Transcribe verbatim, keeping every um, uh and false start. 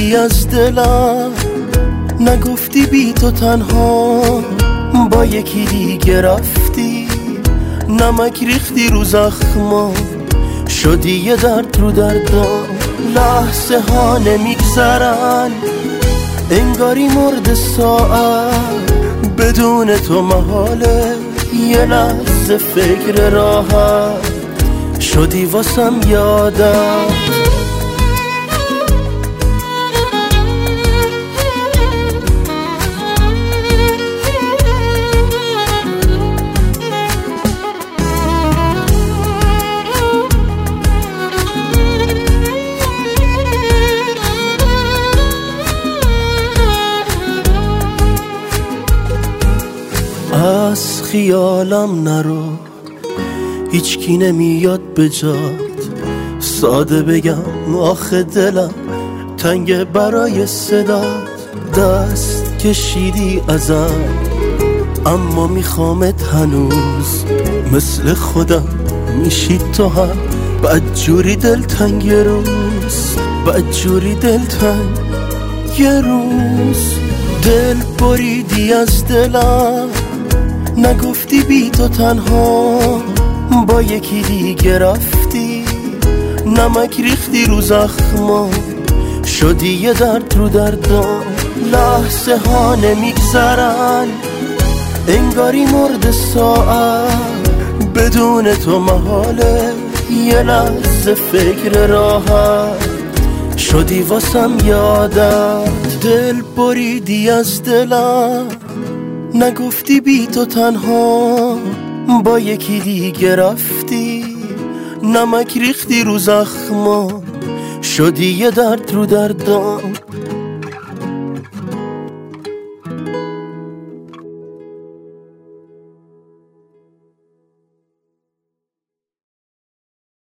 بریدی از دلم، نگفتی بی تو تنها با یکی دیگه رفتی، نمک ریختی رو زخما، شدی یه درد رو دردام. لحظه ها نمیگذرن انگاری مرد ساعت، بدون تو محاله یه لحظه فکر راحت، شدی واسم یادم. از خیالم نرو، هیچ کی نمیاد به جات، ساده بگم آخه دلم تنگ برای صدات. دست کشیدی ازم اما میخوامت هنوز، مثل خودم میشی تو هم بدجوری دلتنگ یه روز، بدجوری دلتنگ یه روز. دل بریدی از دلم، نگفتی بی تو تنها با یکی دیگه رفتی، نمک ریختی رو زخما، شدی یه درد رو دردام. لحظه ها نمیگذرن انگاری مرد ساعت، بدون تو محاله یه لحظه فکر راحت، شدی واسم یادت. دل بریدی از دلم، نگفتی بی تو تنها با یکی دیگه رفتی، نمک ریختی رو زخما، شدی یه درد رو دردام.